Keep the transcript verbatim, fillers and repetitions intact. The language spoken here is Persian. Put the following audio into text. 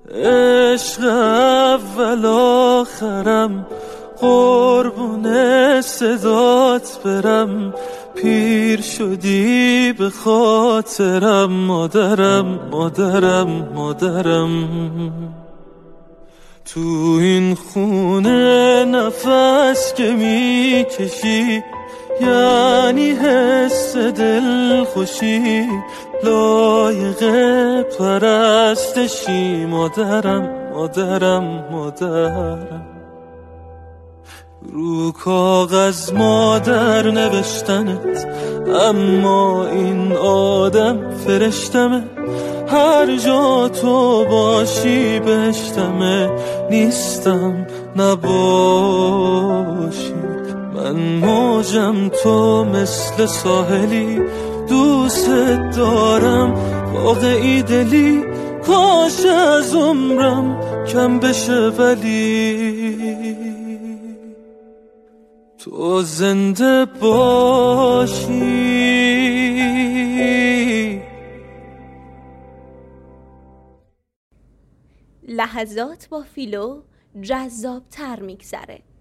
عشق اول آخرم، قربون صدات برم، پیر شدی به خاطرم، مادرم مادرم مادرم. تو این خونه نفس که میکشی یعنی حس دل خوشی، لایق پرستشی، مادرم مادرم مادرم. رو کاغذ مادر نوشتنت، اما این آدم فرشتمه، هر جا تو باشی بهشتمه، نیستم نباشی. من موجم تو مثل ساحلی، دوست دارم واقعی دلی، کاش از عمرم کم بشه ولی تو زنده باشی. لحظات با فیلو جذاب تر میگذره.